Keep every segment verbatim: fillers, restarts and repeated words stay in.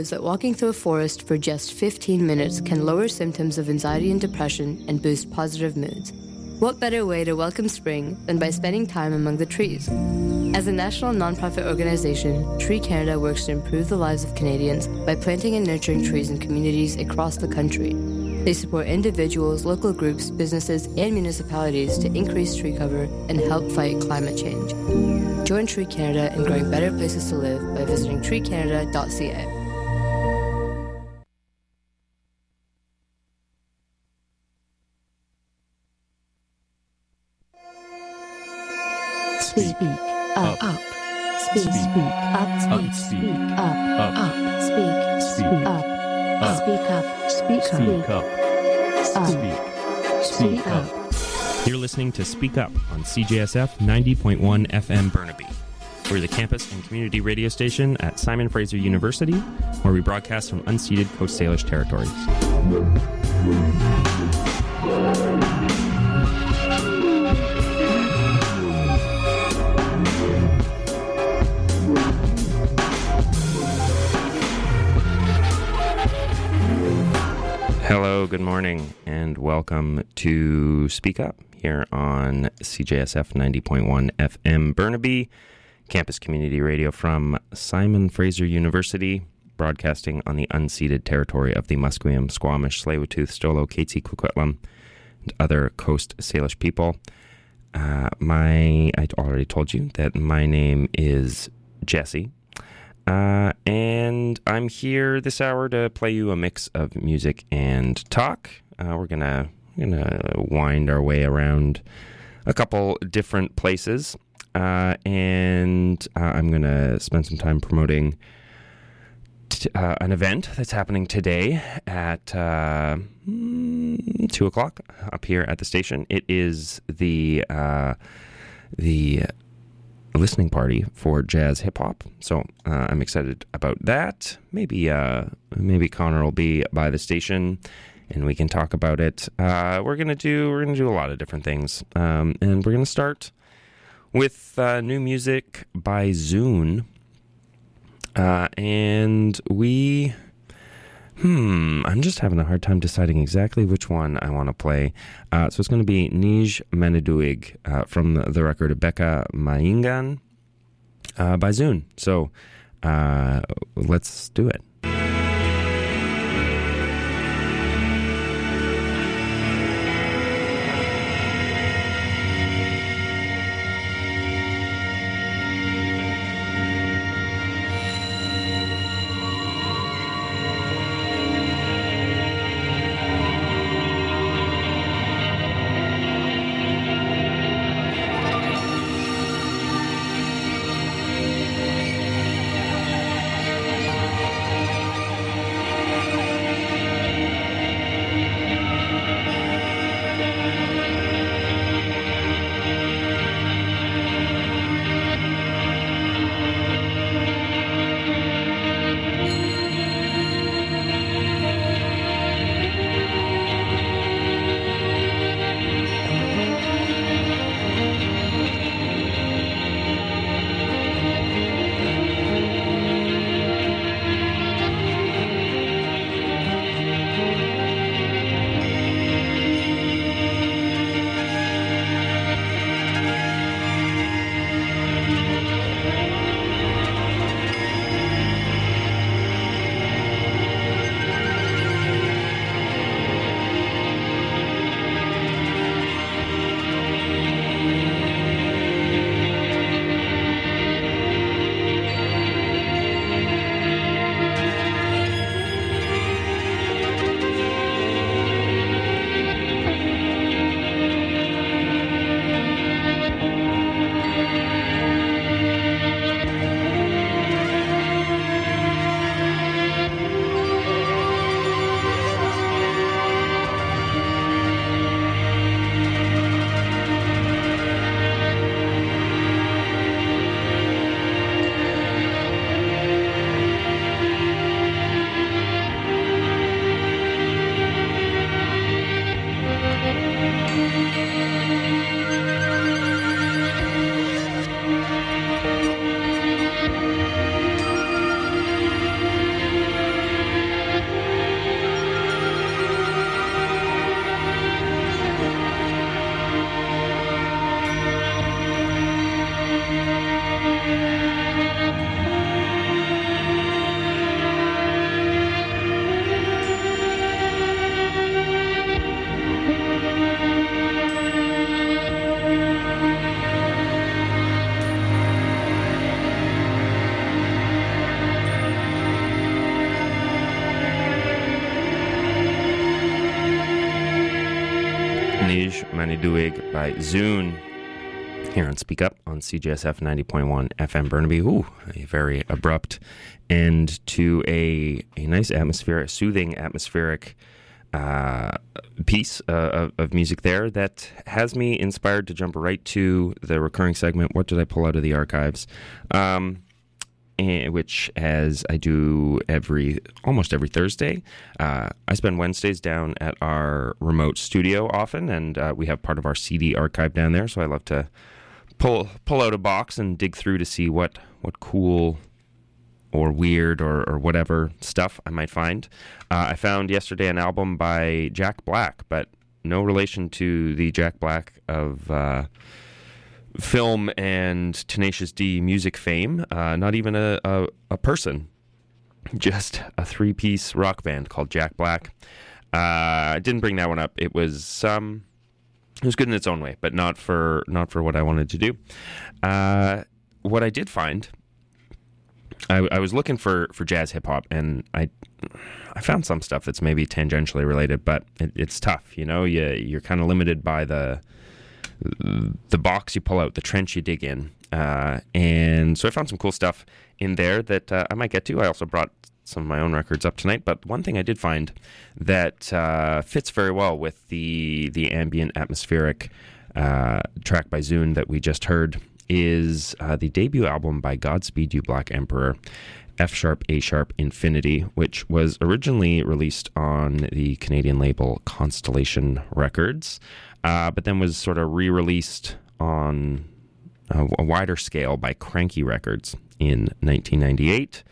that walking through a forest for just fifteen minutes can lower symptoms of anxiety and depression and boost positive moods. What better way to welcome spring than by spending time among the trees? As a national nonprofit organization, Tree Canada works to improve the lives of Canadians by planting and nurturing trees in communities across the country. They support individuals, local groups, businesses, and municipalities to increase tree cover and help fight climate change. Join Tree Canada in growing better places to live by visiting tree canada dot c a. Speak up, up. Speak, speak up, speak, speak up, up. Speak, speak up, speak up, speak up, speak, speak up. You're listening to Speak Up on C J S F ninety point one F M Burnaby. We're the campus and community radio station at Simon Fraser University, where we broadcast from unceded Coast Salish territories. Hello, good morning, and welcome to Speak Up here on C J S F ninety point one F M Burnaby, campus community radio from Simon Fraser University, broadcasting on the unceded territory of the Musqueam, Squamish, Tsleil-Waututh, Stolo, Katzie, Coquitlam, and other Coast Salish people. Uh, my, I already told you that my name is Jesse. Uh, and I'm here this hour to play you a mix of music and talk. Uh, we're gonna gonna wind our way around a couple different places, uh, and uh, I'm gonna spend some time promoting t- uh, an event that's happening today at uh, two o'clock up here at the station. It is the uh, the listening party for jazz hip hop, so uh, I'm excited about that. Maybe uh, maybe Connor will be by the station, and we can talk about it. Uh, we're gonna do we're gonna do a lot of different things, um, and we're gonna start with uh, new music by Zune, uh, and we. Hmm, I'm just having a hard time deciding exactly which one I want to play. Uh, so it's going to be Nij Meneduig uh, from the, the record Beka Maingan uh, by Zune. So uh, let's do it. Manij Maniduig by Zune here on Speak Up on C J S F ninety point one F M Burnaby. Ooh, a very abrupt end to a, a nice atmospheric, soothing atmospheric uh, piece uh, of, of music there that has me inspired to jump right to the recurring segment, What Did I Pull Out of the Archives? Um, which, as I do every almost every Thursday, uh, I spend Wednesdays down at our remote studio often, and uh, we have part of our C D archive down there, so I love to pull pull out a box and dig through to see what, what cool or weird or, or whatever stuff I might find. Uh, I found yesterday an album by Jack Black, but no relation to the Jack Black of Uh, film and Tenacious D music fame, uh, not even a, a, a person, just a three-piece rock band called Jack Black. Uh, I didn't bring that one up. It was um, it was good in its own way, but not for not for what I wanted to do. Uh, what I did find, I, I was looking for, for jazz hip hop, and I I found some stuff that's maybe tangentially related, but it, it's tough. You know, you you're kind of limited by the the box you pull out, the trench you dig in. Uh, and so I found some cool stuff in there that uh, I might get to. I also brought some of my own records up tonight, but one thing I did find that uh, fits very well with the the ambient atmospheric uh, track by Zune that we just heard is uh, the debut album by Godspeed You Black Emperor, F sharp, A sharp, Infinity, which was originally released on the Canadian label Constellation Records. Uh, but then was sort of re-released on a, a wider scale by Cranky Records in nineteen ninety-eight.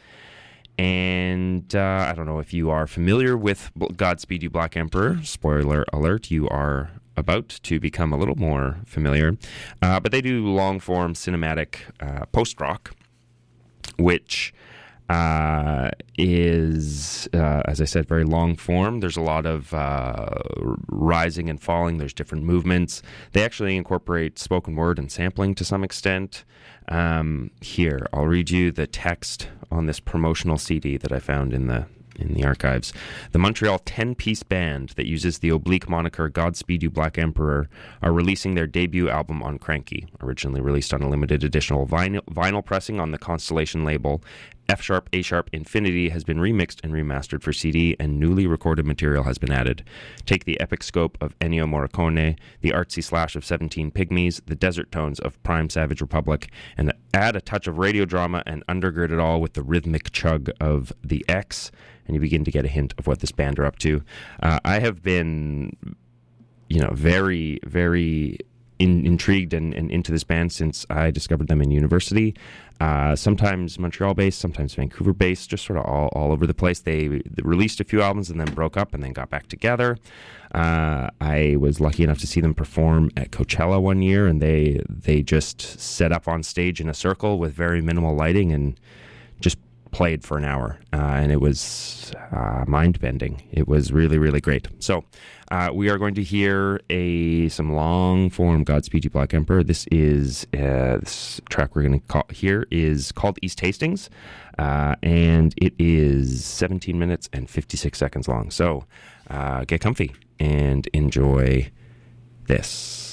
And uh, I don't know if you are familiar with Godspeed You Black Emperor. Spoiler alert, you are about to become a little more familiar. Uh, but they do long-form cinematic uh, post-rock, which Uh, is, uh, as I said, very long form. There's a lot of uh, rising and falling. There's different movements. They actually incorporate spoken word and sampling to some extent. Um, here, I'll read you the text on this promotional C D that I found in the in the archives. The Montreal ten-piece band that uses the oblique moniker Godspeed You Black Emperor are releasing their debut album on Cranky, originally released on a limited editional vinyl, vinyl pressing on the Constellation label. F sharp, A sharp, Infinity has been remixed and remastered for C D, and newly recorded material has been added. Take the epic scope of Ennio Morricone, the artsy slash of seventeen Pygmies, the desert tones of Prime Savage Republic, and add a touch of radio drama and undergird it all with the rhythmic chug of the X, and you begin to get a hint of what this band are up to. Uh, I have been, you know, very, very in, intrigued and, and into this band since I discovered them in university. Uh, sometimes Montreal-based, sometimes Vancouver-based, just sort of all, all over the place. They, they released a few albums and then broke up and then got back together. Uh, I was lucky enough to see them perform at Coachella one year, and they they just set up on stage in a circle with very minimal lighting and just played for an hour, uh, and it was uh, mind-bending. It was really, really great. So uh, we are going to hear a some long-form Godspeed You Black Emperor. This is uh, this track we're going to hear is called East Hastings, uh, and it is seventeen minutes and fifty-six seconds long. So uh, get comfy and enjoy this.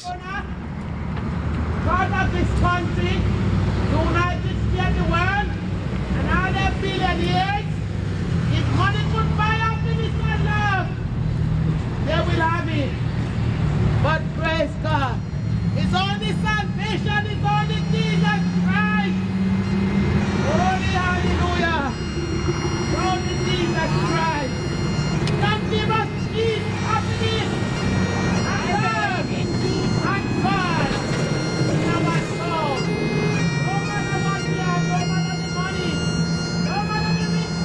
God of this country, United States of the world, and all their billionaires, if money could buy happiness and love, they will have it. But praise God, it's only salvation, it's only Jesus Christ. Holy hallelujah. It's only Jesus Christ. Can give us peace, happiness, and love, and God in our soul. No matter what we have, no matter the money, no matter the riches.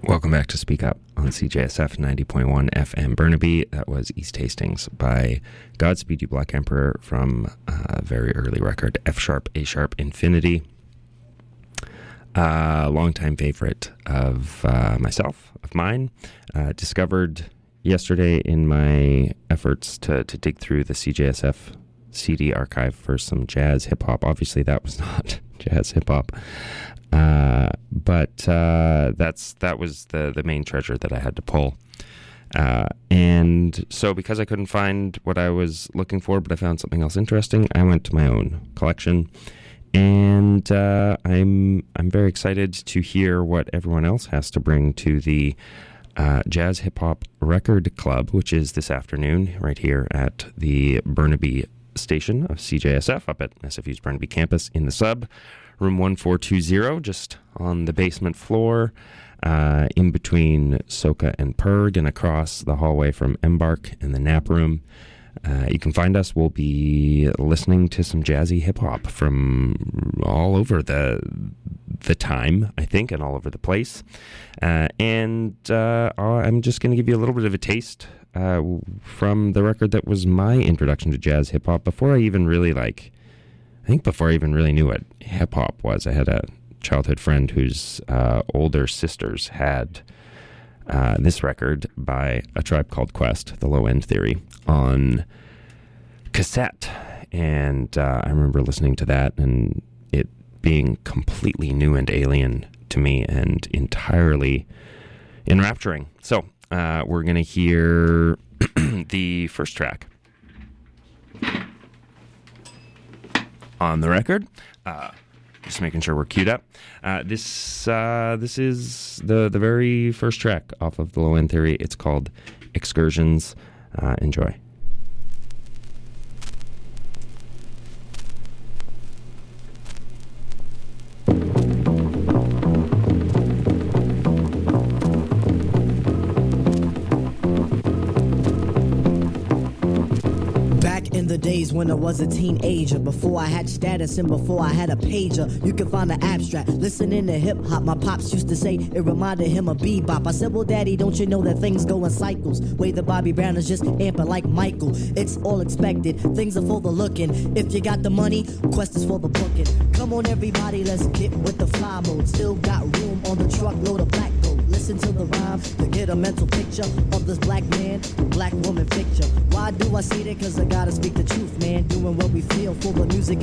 Welcome back to Speak Up on C J S F ninety point one F M Burnaby. That was East Hastings by Godspeed You Black Emperor from a very early record, F Sharp, A Sharp, Infinity. A uh, longtime favorite of uh, myself, of mine. Uh, discovered yesterday in my efforts to, to dig through the C J S F C D archive for some jazz hip-hop. Obviously, that was not jazz hip-hop. Uh, but uh, that's that was the, the main treasure that I had to pull. Uh, and so because I couldn't find what I was looking for, but I found something else interesting, I went to my own collection. And uh, I'm I'm very excited to hear what everyone else has to bring to the uh, Jazz Hip Hop Record Club, which is this afternoon right here at the Burnaby station of C J S F up at S F U's Burnaby campus in the sub. Room one four two zero, just on the basement floor, uh, in between Soka and Perg, and across the hallway from Embark and the Nap Room. Uh, you can find us. We'll be listening to some jazzy hip-hop from all over the the time, I think, and all over the place. Uh, and uh, I'm just going to give you a little bit of a taste uh, from the record that was my introduction to jazz hip-hop before I even really, like... I think before I even really knew what hip-hop was. I had a childhood friend whose uh, older sisters had uh, this record by A Tribe Called Quest, The Low End Theory, on cassette. And uh, I remember listening to that and it being completely new and alien to me and entirely enrapturing. So uh, we're going to hear the first track on the record. Uh, just making sure we're queued up. Uh, this uh, this is the, the very first track off of The Low End Theory. It's called Excursions. Uh, enjoy. In the days when I was a teenager, before I had status and before I had a pager, you can find the abstract. Listening to hip hop, my pops used to say it reminded him of bebop. I said, well, daddy, don't you know that things go in cycles? Way the Bobby Brown is just amping like Michael. It's all expected, things are for the looking. If you got the money, Quest is for the booking. Come on, everybody, let's get with the fly mode. Still got room on the truckload of black gold. Listen to the rhyme to get a mental picture of this black man, black woman picture. Why do I say that? Cause I gotta speak the truth, man. Doing what we feel for the music